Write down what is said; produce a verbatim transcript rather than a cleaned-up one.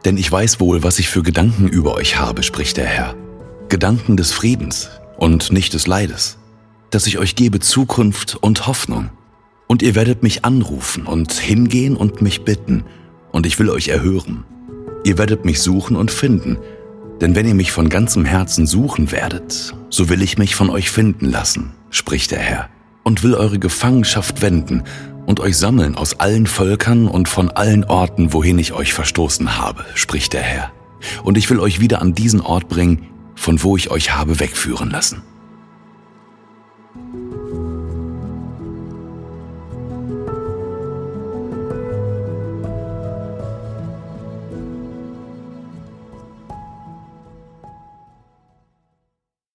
Denn ich weiß wohl, was ich für Gedanken über euch habe, spricht der Herr. Gedanken des Friedens und nicht des Leides, dass ich euch gebe Zukunft und Hoffnung. Und ihr werdet mich anrufen und hingehen und mich bitten, und ich will euch erhören. Ihr werdet mich suchen und finden, denn wenn ihr mich von ganzem Herzen suchen werdet, so will ich mich von euch finden lassen, spricht der Herr, und will eure Gefangenschaft wenden und euch sammeln aus allen Völkern und von allen Orten, wohin ich euch verstoßen habe, spricht der Herr. Und ich will euch wieder an diesen Ort bringen, von wo ich euch habe wegführen lassen.